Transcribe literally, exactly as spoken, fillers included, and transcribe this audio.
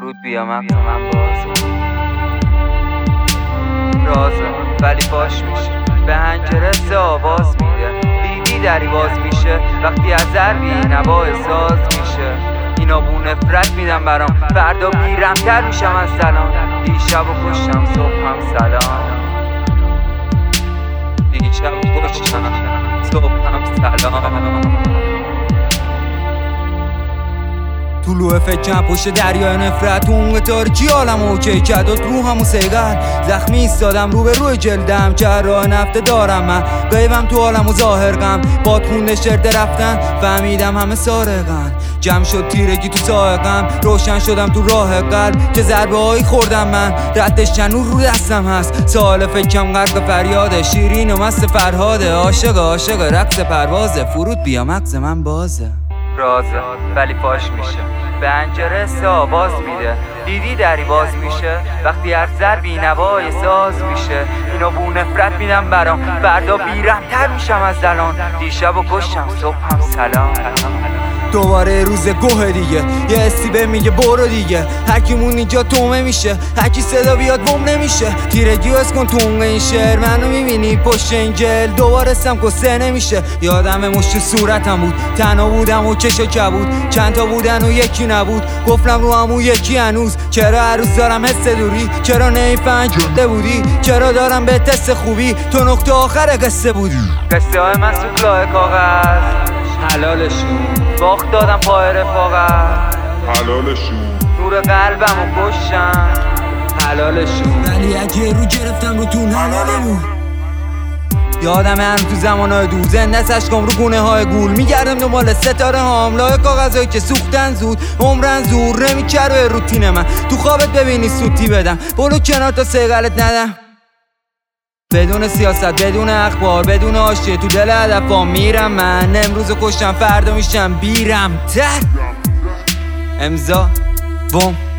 فرود بیا مغز من باز رازه ولی باش میشه به هنجره سه آواز میده دیدی دری باز میشه وقتی از ضربی نوا ساز میشه اینا بو نفرت میدم برام فردا بیرمتر میشم از سلام دیشب و کشتم صبح هم سلام دیشب و کشتم صبح هم سلام طلوع فکرم پشت دریای نفرت اون تاریکی عالم اوکی کدات روحمو سیگر زخمی ایستادم رو به روی جلدم که راه نفته دارم من غیبم تو عالمو ظاهر غم باد خونده شرده رفتن فهمیدم همه سارقن جمع شد تیرگی تو سائقم روشن شدم تو راه قلب که ضربه هایی خوردم من ردش چنور رو دستم هست سوال فکرم غرق فریاده شیرین و مست فرهاده عاشق عاشق رقص پروازه فرود بیا مغز من بازه رازه ولی پاش میشه به هنجره سه آواز میده دیدی دری باز میشه وقتی هر ضربی نوای ساز میشه اینو بو نفرت میدم برام فردا بیرمتر میشم از زلان دیشب و کشتم صبح هم سلام دوباره روز گوه دیگه یه حسی به میگه برو دیگه هرکی مون اینجا تومه میشه هرکی صدا بیاد بوم نمیشه تیرگی و اسکن تو اون این شعر منو میبینی پشت این جل دوباره سم کسه نمیشه یادم مشت صورتم بود تنها بودم و چشا کبود چند تا بودن و یکی نبود گفتم رو همون یکی هنوز چرا هر روز دارم حس دوری چرا نمیفهم جده بودی چرا دارم به تست خوبی تو نقطه آخر قصه بودی قصه های من سوکلاه کاغذ حلالشون باخت دادم پای رفاقت حلالشون نور قلبم و کشم حلالشون ولی اگه رو گرفتم رو تون حلالمون یادم هنو تو زمانهای دور زنده سشکم رو گونه های گول میگردم دنبال ستاره هام لای کاغذهایی که سوختن زود عمرن زور نمیکر به روتین من تو خوابت ببینی سوتی بدم برو کنار تا سیگلت ندم بدون سیاست بدون اخبار بدون حاشیه تو دل هدفام میرم من امروزو کشتم فردا میشم بیرم تر امضا بوم